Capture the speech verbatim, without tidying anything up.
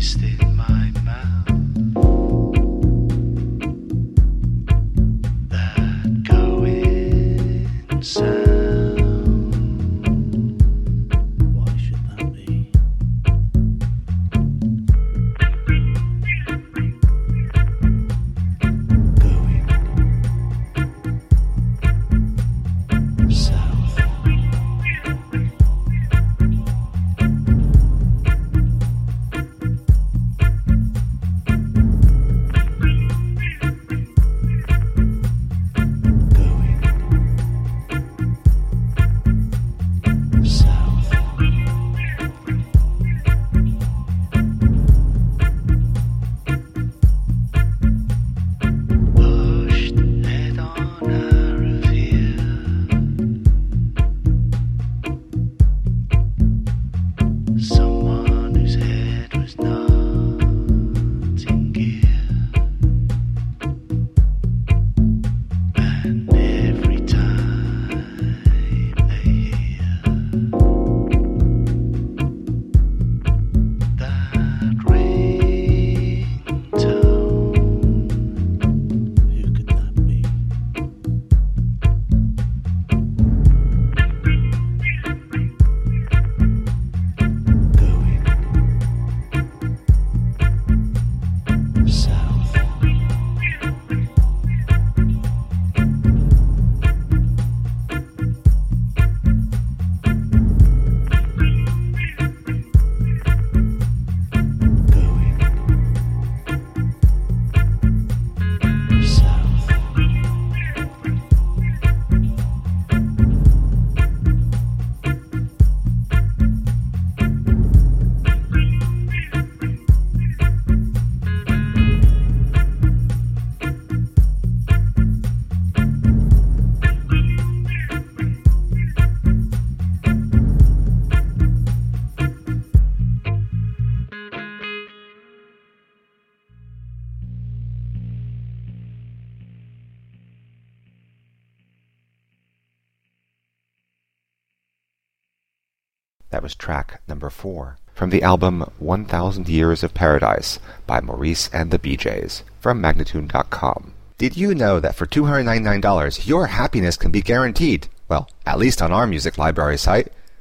That was track number four from the album one thousand Years of Paradise by Maurice and the B Js from Magnatune dot com. Did you know that for two hundred ninety-nine dollars your happiness can be guaranteed? Well, at least on our music library site.